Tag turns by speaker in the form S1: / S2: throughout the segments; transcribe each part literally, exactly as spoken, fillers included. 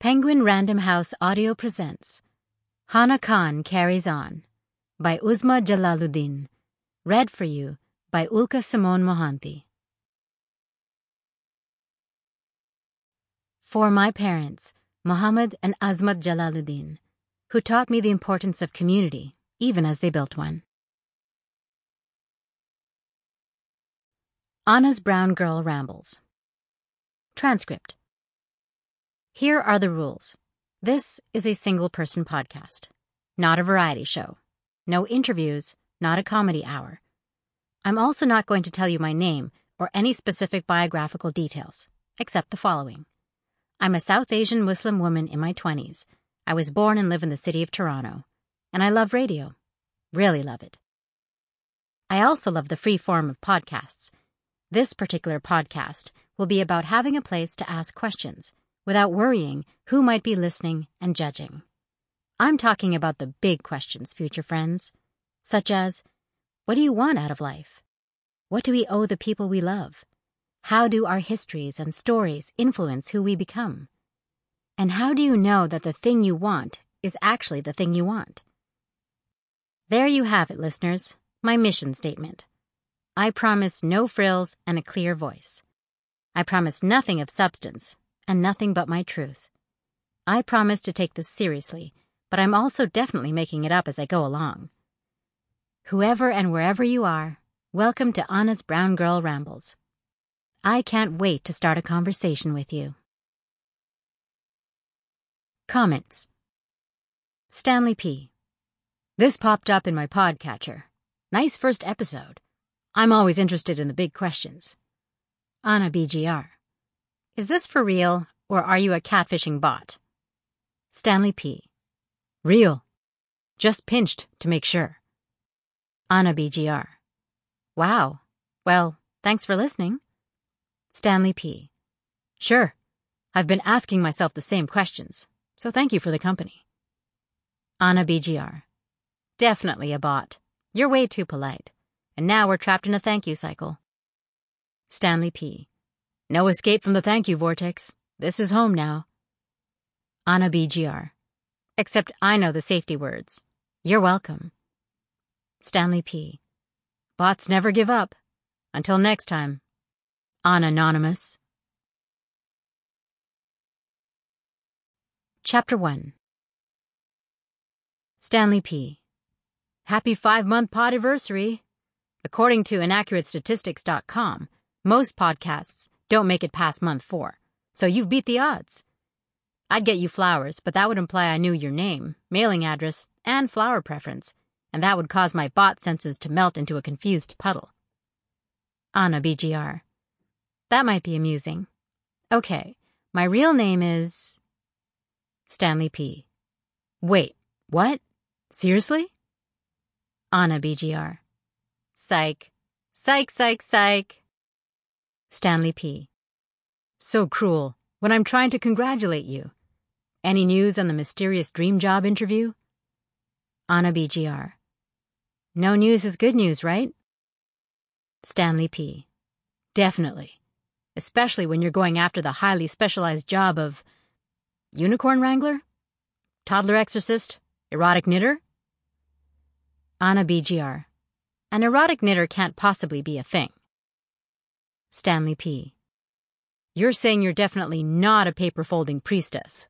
S1: Penguin Random House Audio presents Hana Khan Carries On by Uzma Jalaluddin. Read for you by Ulka Simone Mohanty. For my parents, Muhammad and Azmat Jalaluddin, who taught me the importance of community, even as they built one. Anna's Brown Girl Rambles. Transcript. Here are the rules. This is a single-person podcast, not a variety show. No interviews, not a comedy hour. I'm also not going to tell you my name or any specific biographical details, except the following. I'm a South Asian Muslim woman in my twenties. I was born and live in the city of Toronto. And I love radio. Really love it. I also love the free form of podcasts. This particular podcast will be about having a place to ask questions without worrying who might be listening and judging. I'm talking about the big questions, future friends, such as, what do you want out of life? What do we owe the people we love? How do our histories and stories influence who we become? And how do you know that the thing you want is actually the thing you want? There you have it, listeners, my mission statement. I promise no frills and a clear voice. I promise nothing of substance and nothing but my truth. I promise to take this seriously, but I'm also definitely making it up as I go along. Whoever and wherever you are, welcome to Anna's Brown Girl Rambles. I can't wait to start a conversation with you. Comments. Stanley P. This popped up in my podcatcher. Nice first episode. I'm always interested in the big questions. Anna B G R. Is this for real, or are you a catfishing bot? Stanley P. Real. Just pinched to make sure. Anna B G R. Wow. Well, thanks for listening. Stanley P. Sure. I've been asking myself the same questions, so thank you for the company. Anna B G R. Definitely a bot. You're way too polite. And now we're trapped in a thank you cycle. Stanley P. No escape from the thank you vortex. This is home now. Anna B G R. Except I know the safety words. You're welcome. Stanley P. Bots never give up. Until next time. Anonymous. Chapter one. Stanley P. Happy five-month podiversary. According to inaccurate statistics dot com, most podcasts don't make it past month four, so you've beat the odds. I'd get you flowers, but that would imply I knew your name, mailing address, and flower preference, and that would cause my bot senses to melt into a confused puddle. Anna B G R. That might be amusing. Okay, my real name is... Stanley P. Wait, what? Seriously? Anna B G R. Psych. Psych, psych, psych. Stanley P. So cruel, when I'm trying to congratulate you. Any news on the mysterious dream job interview? Anna B G R. No news is good news, right? Stanley P. Definitely. Especially when you're going after the highly specialized job of unicorn wrangler? Toddler exorcist? Erotic knitter? Anna B G R. An erotic knitter can't possibly be a thing. Stanley P. You're saying you're definitely not a paper-folding priestess.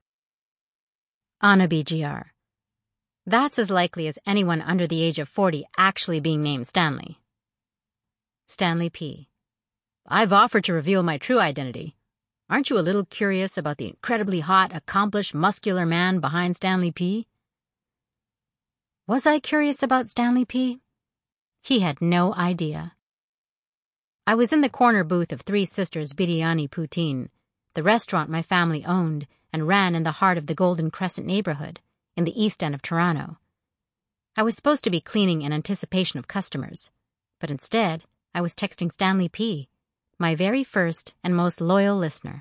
S1: Anna B G R. That's as likely as anyone under the age of forty actually being named Stanley. Stanley P. I've offered to reveal my true identity. Aren't you a little curious about the incredibly hot, accomplished, muscular man behind Stanley P? Was I curious about Stanley P? He had no idea. I was in the corner booth of Three Sisters Biryani Poutine, the restaurant my family owned and ran in the heart of the Golden Crescent neighborhood, in the East End of Toronto. I was supposed to be cleaning in anticipation of customers, but instead I was texting Stanley P., my very first and most loyal listener.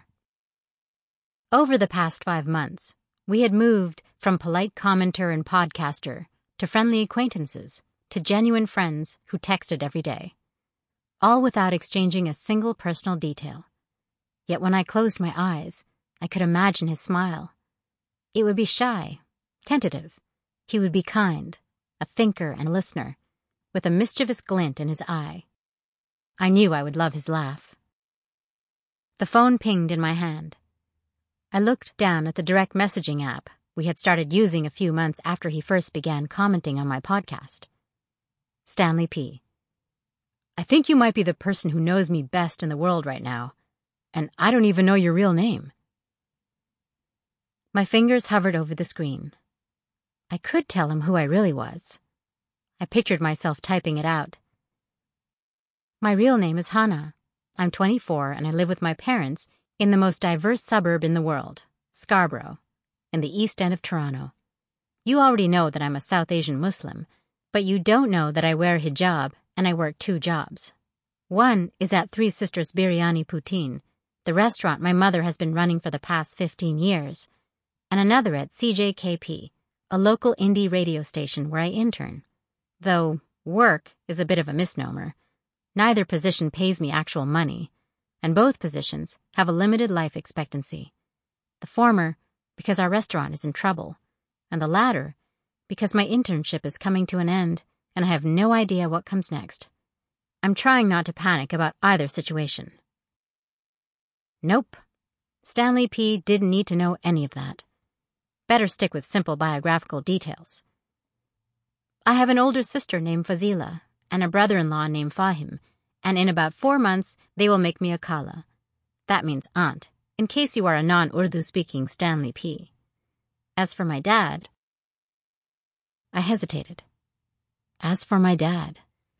S1: Over the past five months, we had moved from polite commenter and podcaster to friendly acquaintances to genuine friends who texted every day, all without exchanging a single personal detail. Yet when I closed my eyes, I could imagine his smile, It would be shy, tentative. He would be kind, a thinker and listener, with a mischievous glint in his eye. I knew I would love his laugh. The phone pinged in my hand. I looked down at the direct messaging app we had started using a few months after he first began commenting on my podcast. Stanley P. I think you might be the person who knows me best in the world right now, and I don't even know your real name. My fingers hovered over the screen. I could tell him who I really was. I pictured myself typing it out. My real name is Hannah. I'm twenty-four and I live with my parents in the most diverse suburb in the world, Scarborough, in the East End of Toronto. You already know that I'm a South Asian Muslim, but you don't know that I wear hijab and I work two jobs. One is at Three Sisters Biryani Poutine, the restaurant my mother has been running for the past fifteen years, and another at C J K P, a local indie radio station where I intern. Though work is a bit of a misnomer. Neither position pays me actual money, and both positions have a limited life expectancy. The former because our restaurant is in trouble, and the latter because my internship is coming to an end and I have no idea what comes next. I'm trying not to panic about either situation. Nope. Stanley P. didn't need to know any of that. Better stick with simple biographical details. I have an older sister named Fazila and a brother-in-law named Fahim, and in about four months they will make me a Khala. That means aunt, in case you are a non-Urdu-speaking Stanley P. As for my dad... I hesitated. As for my dad...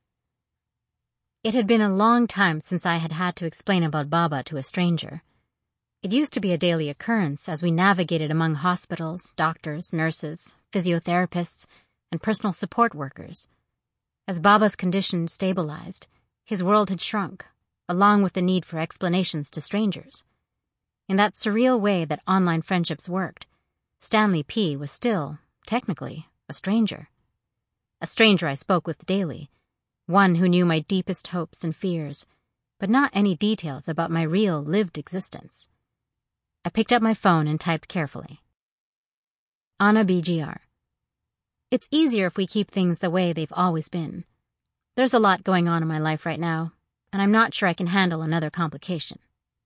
S1: It had been a long time since I had had to explain about Baba to a stranger. It used to be a daily occurrence as we navigated among hospitals, doctors, nurses, physiotherapists, and personal support workers. As Baba's condition stabilized, his world had shrunk, along with the need for explanations to strangers. In that surreal way that online friendships worked, Stanley P. was still, technically, a stranger. A stranger I spoke with daily, one who knew my deepest hopes and fears, but not any details about my real, lived existence. I picked up my phone and typed carefully. Anna B G R. It's easier if we keep things the way they've always been. There's a lot going on in my life right now, and I'm not sure I can handle another complication.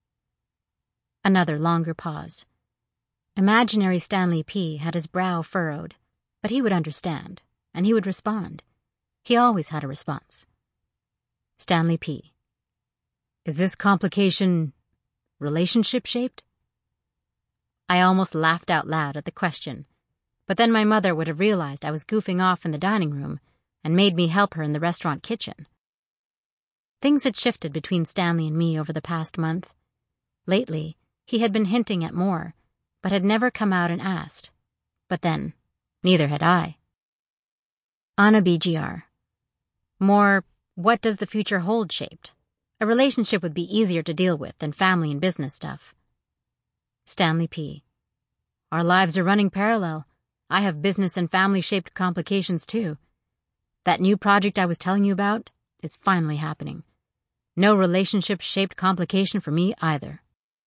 S1: Another longer pause. Imaginary Stanley P. had his brow furrowed, but he would understand, and he would respond. He always had a response. Stanley P. Is this complication relationship-shaped? I almost laughed out loud at the question, but then my mother would have realized I was goofing off in the dining room and made me help her in the restaurant kitchen. Things had shifted between Stanley and me over the past month. Lately, he had been hinting at more, but had never come out and asked. But then, neither had I. Anna B G R. More, what does the future hold shaped? A relationship would be easier to deal with than family and business stuff. Stanley P. Our lives are running parallel. I have business and family-shaped complications too. That new project I was telling you about is finally happening. No relationship-shaped complication for me either.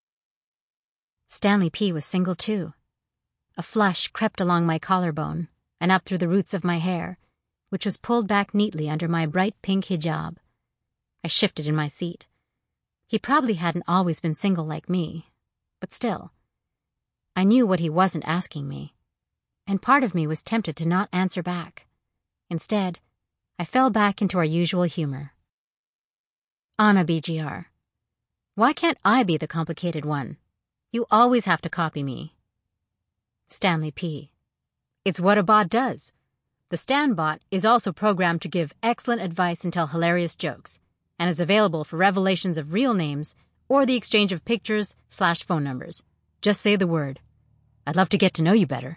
S1: Stanley P. was single too. A flush crept along my collarbone and up through the roots of my hair, which was pulled back neatly under my bright pink hijab. I shifted in my seat. He probably hadn't always been single like me, but still. I knew what he wasn't asking me, and part of me was tempted to not answer back. Instead, I fell back into our usual humor. Anna B G R. Why can't I be the complicated one? You always have to copy me. Stanley P. It's what a bot does. The Stan bot is also programmed to give excellent advice and tell hilarious jokes, and is available for revelations of real names or the exchange of pictures slash phone numbers. Just say the word. I'd love to get to know you better.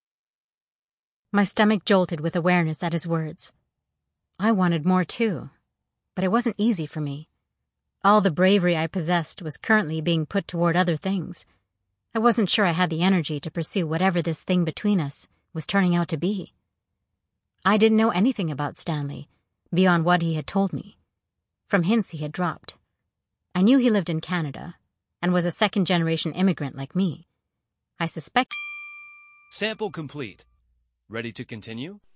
S1: My stomach jolted with awareness at his words. I wanted more too, but it wasn't easy for me. All the bravery I possessed was currently being put toward other things. I wasn't sure I had the energy to pursue whatever this thing between us was turning out to be. I didn't know anything about Stanley, beyond what he had told me, from hints he had dropped. I knew he lived in Canada, and was a second-generation immigrant like me. I suspect...
S2: Sample complete. Ready to continue?